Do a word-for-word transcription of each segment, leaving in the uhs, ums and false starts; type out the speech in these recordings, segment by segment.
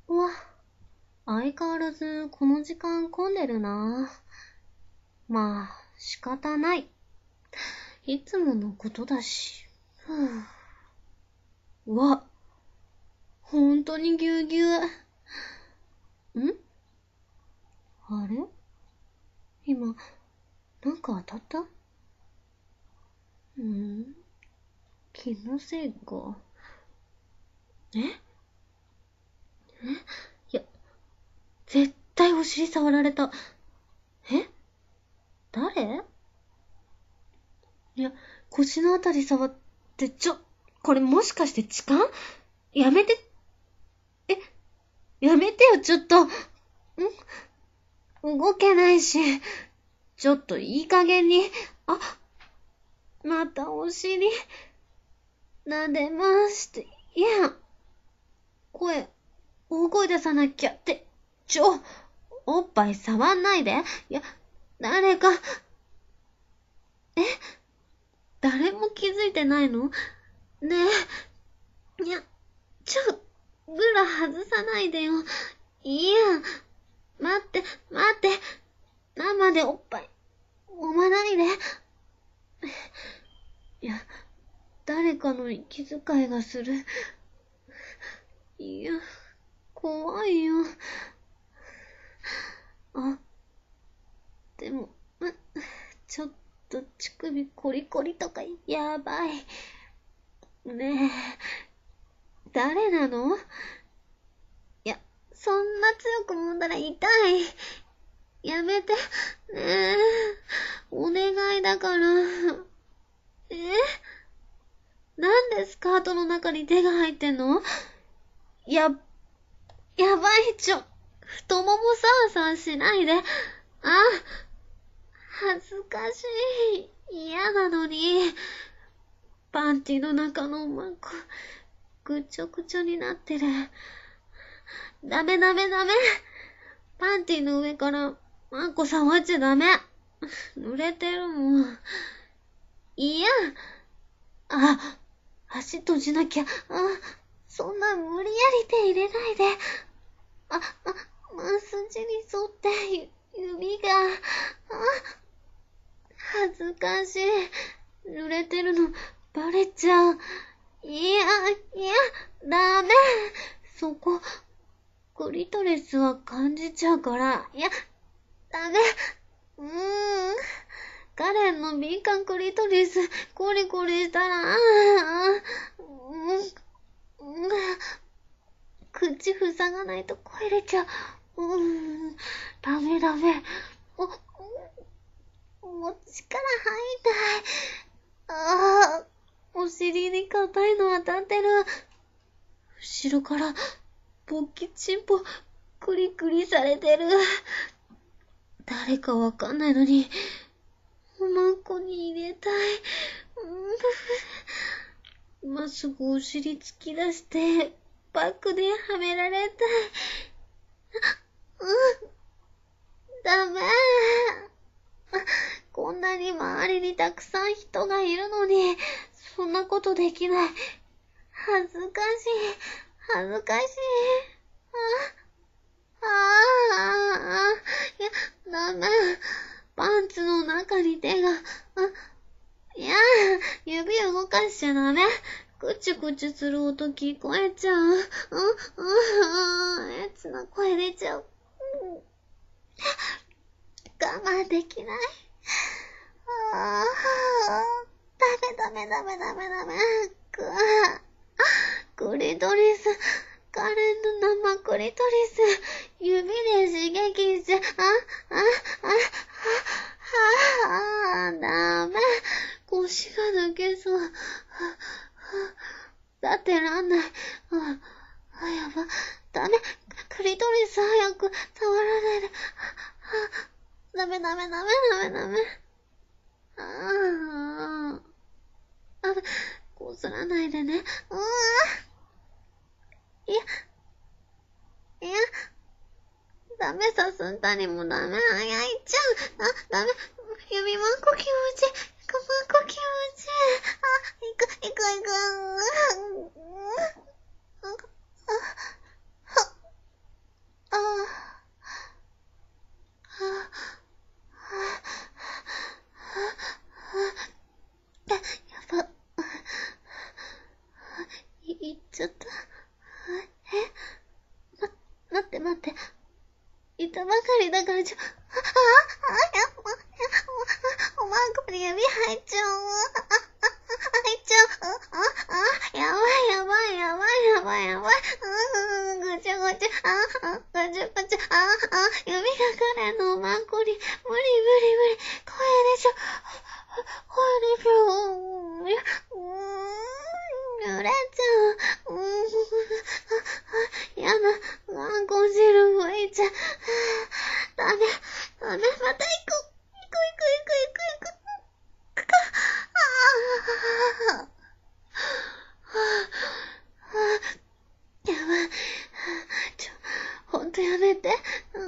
うわ、相変わらずこの時間混んでるな。まあ、仕方ない。いつものことだし。ふぅ。うわ、ほんとにぎゅうぎゅう。ん？あれ？今、なんか当たった？ん？気のせいか。え？え？いや、絶対お尻触られた。え？誰？いや、腰のあたり触って、ちょ、これもしかして痴漢？やめて、え、やめてよ、ちょっと。ん？動けないし。ちょっといい加減に。あ、またお尻、撫でまして。いや、声、大声出さなきゃって。ちょ、おっぱい触んないで。いや、誰か、え？誰も気づいてないの？ねえ。いや、ちょ、ブラ外さないでよ。いや、待って、待って。生でおっぱい、揉まないで。いや、誰かの息遣いがする。いや、怖いよ。あ、でも、ちょっと乳首コリコリとかやばい。ねえ、誰なの？いや、そんな強く揉んだら痛い。やめて。ねえ、お願いだから。え？なんでスカートの中に手が入ってんの？や、やばい、ちょ、太ももさわさわしないで。あ、恥ずかしい。嫌なのに。パンティの中のマンコ、ぐちょぐちょになってる。ダメダメダメ。パンティの上からマンコ触っちゃダメ。濡れてるもん。いや。あ、足閉じなきゃ。あ、そんな無理やり手入れないで。あ、あ、ま筋に沿って指が。あ、恥ずかしい。濡れてるのバレちゃう。いや、いや、ダメ。そこ、クリトリスは感じちゃうから。いや、ダメ。うーん。カレンの敏感クリトリス、コリコリしたら、あー、うん、うん、口塞がないと声出ちゃう。うーん、ダメダメ。お、もう力入りたい。ああ、お尻に硬いの当たってる。後ろから、勃起チンポ、クリクリされてる。誰かわかんないのに、おまんこに入れたい。今すぐお尻突き出して、バックではめられたい。うん、ダメ。こんなに周りにたくさん人がいるのに、そんなことできない。恥ずかしい。恥ずかしい。あ、ああ、いや、ダメ。パンツの中に手が、あ、いや、指動かしちゃダメ。くちゅくちゅする音聞こえちゃう。うん、うん、エッチな声出ちゃう。我慢できない。ああ、ダメダメダメダメダメ。くわ。クリトリス、カレンの生クリトリス、指で刺激して、あ、あ、あ、あ、あ、ダメ。腰が抜けそう。だってらんない。あ、あ、やば。ダメ。クリトリス早く触らないで。ダメダメダメダメダメ。ああ。あ、こすらないでね。うわいや、いや、ダメさすんだにもダメ。あ、焼いちゃう。あ、ダメ。指まんこ気持ちいい。まんこ気持ちいい。あ、いく、いく、いく。 言っちゃった。えま、待って待って。言ったばかりだからちょ、あ、あ、あ、やば、おまんこに指入っちゃう。入っちゃう。あ、あ、やばいやばいやばいやばいやばい。うん、ぐちゃぐちゃ、あ、あ、ぐちゃぐちゃ、あ、あ、指が彼のおまんこに、無理無理無理。声でしょ。声でしょ。いや、うーん、濡れちゃう。うーん、やだ、わんこ汁吹いちゃう。ダメ、ダメ、また行こう。行こう行こう行こう行こう行こう。ああ、やばい。ちょ、ほんとやめて。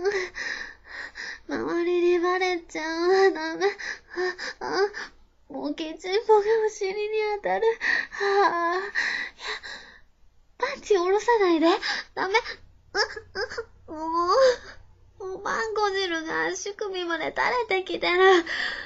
周りにバレちゃうわ、ダメ。あ、あ、もうケチンポがお尻に当たる。はあ、いや、パンチ下ろさないで。ダメ。う、う、もう。おまんこ汁が足首まで垂れてきてる。え？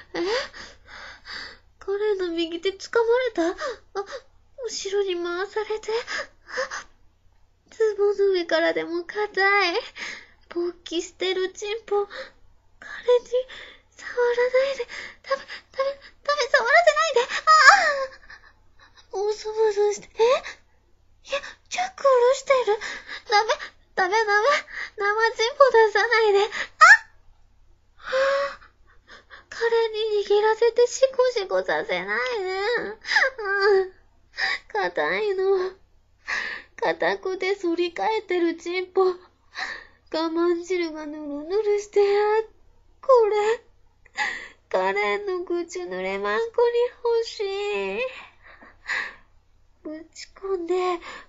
彼の右手掴まれた？あ、後ろに回されて。ズボンの上からでも硬い。勃起してるチンポ。彼に触らないで。ダメ、ダメ、ダメ、触らせないで。ああ！おそばそして、え？いや、チャック下ろしてる。ダメ、ダメ、ダメ。生チンポ出さないで。あ！はぁ、彼に握らせてシコシコさせないで。うん。硬いの。硬くて反り返ってるチンポ。我慢汁がぬるぬるしてあ、これ。カレンの口濡れまんこに欲しい。ぶち込んで、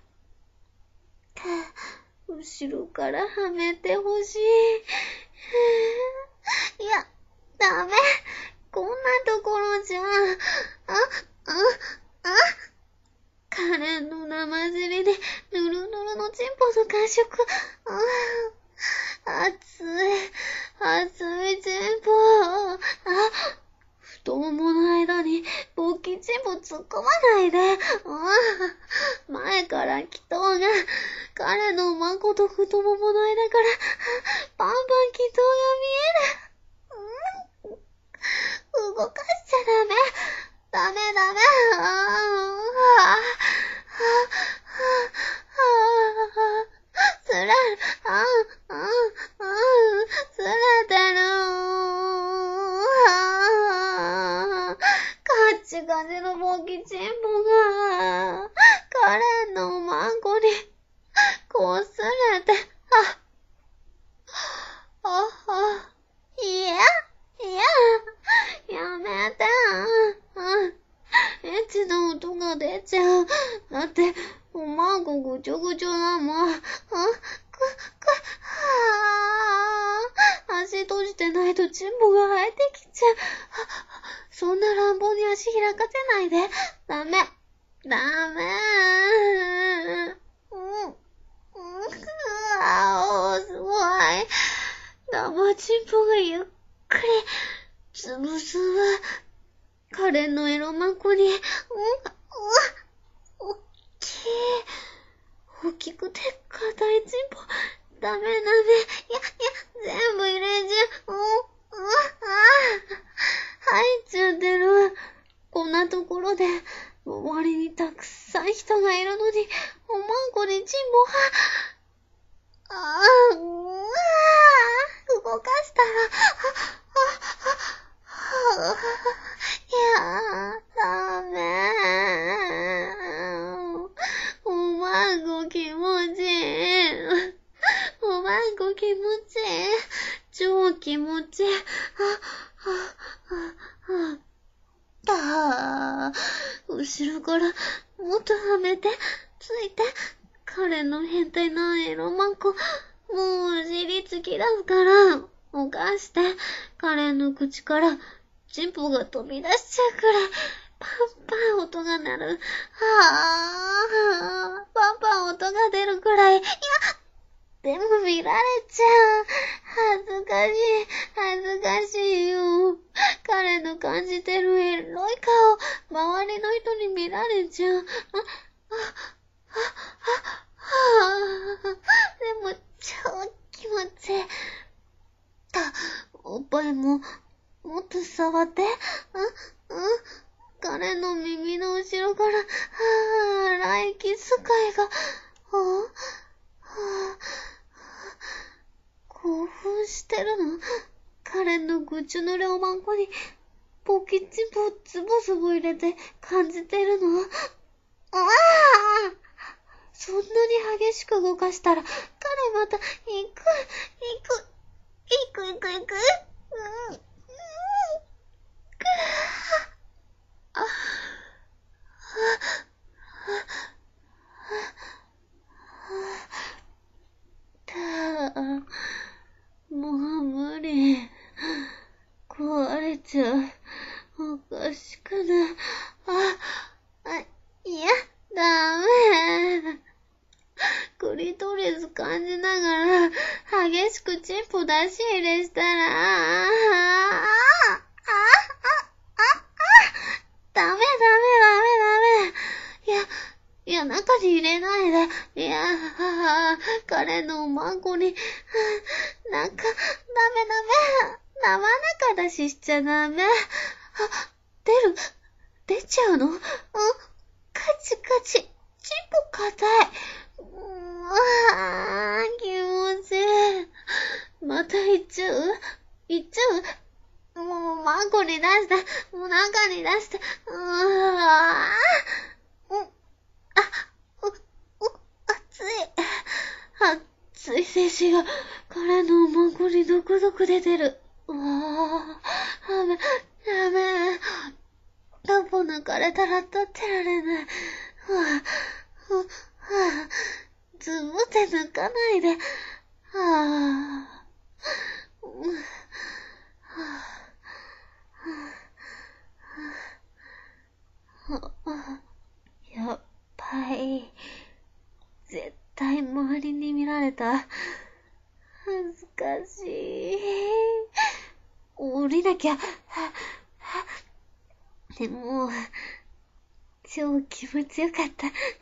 後ろからはめてほしい。いや、ダメ。こんなところじゃ。あ、あ、あ。カレンの生尻でぬるぬるのチンポの感触。あ、熱い、熱いチンポ。あ、太ももの間に勃起チンポ突っ込まないで。あ、前から祈祷が、彼のまんこと太ももの間からパンパン祈祷が見える。うん、動かしちゃダメ。ダメダメ。ああ、つらる。ああ、ああ、つらてる。ああ、カッチカチの勃起チンポが、カレンのおまんこに、こすれて、あ、あ、あ、いや、いや、やめて。エッチな音が出ちゃう。だって、おまんこぐちょぐちょだもん。あ、く、く、はぁ。足閉じてないとチンポが生えてきちゃう。そんな乱暴に足開かせないで。ダメ。ダメ。うん。うん。あお、すごい。生チンポがゆっくり、つぶすわ。カレンのエロマンコに、うん、うん、おっきい。大きくて硬いチンポ。ダメダメ。いや、いや、全部入れちゃう。うん、うん、ああ。入っちゃってる。こんなところで、周りにたくさん人がいるのに、おまんこにチンポが、ああ、うわあ、動かしたら、あ、あ、あ、あ、いやー、ダメー。おまんこ気持ちいい。おまんこ気持ちいい。超気持ちいい。あ、あ、あ、あ、あ、後ろからもっとはめて、ついて、彼の変態なエロマンコ、もう尻つき出すから、おかして、彼の口から、チンポが飛び出しちゃうくらい、パンパン音が鳴る。はぁ、パンパン音が出るくらい、いや、でも見られちゃう。恥ずかしい、恥ずかしいよ。彼の感じてるエロい顔、周りの人に見られちゃう。あ、あ、あ、 いも、もっと触って。うん、うん。彼の耳の後ろから、はぁ、荒い気遣いが、はぁ、はぁ、興奮してるの？彼のぐちゅ濡れおまんこに、ポキチポツボツボ入れて感じてるの？ああ！そんなに激しく動かしたら、彼また、行く、行く、行く行く行く、うん、うん、あ、あ、あ、もう無理。壊れちゃう。おかしくない。あ、あ、いや、ダメ。クリトリス感じながら、激しくチンポ出し入れしたら、ああ、ああ、ああ、ダメダメダメダメ。いや、いや、中に入れないで。いや、彼のおまんこに、なんか、ダメダメ。生中出ししちゃダメ。あ、出る、出ちゃうの？うん、カチカチ、チンポ硬い。うわぁ、気持ちいい。また行っちゃう？行っちゃう？もう、マンコに出した。もう中に出した。うわぁ。うん。あ、う、う、熱い。熱い精子が、彼のおまんこにドクドク出てる。うわぁ。やべ、やべ。タンポ抜かれたら立ってられない。うわぁ。う、はぁ。ずぶって抜かないで。はぁ。うん、はぁ。はぁ。やっぱり、絶対周りに見られた。恥ずかしい。降りなきゃ。でも、超気持ちよかった。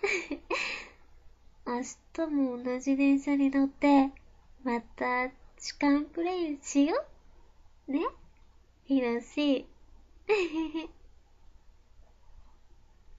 明日も同じ電車に乗って、また痴漢プレイしようね、ひろし。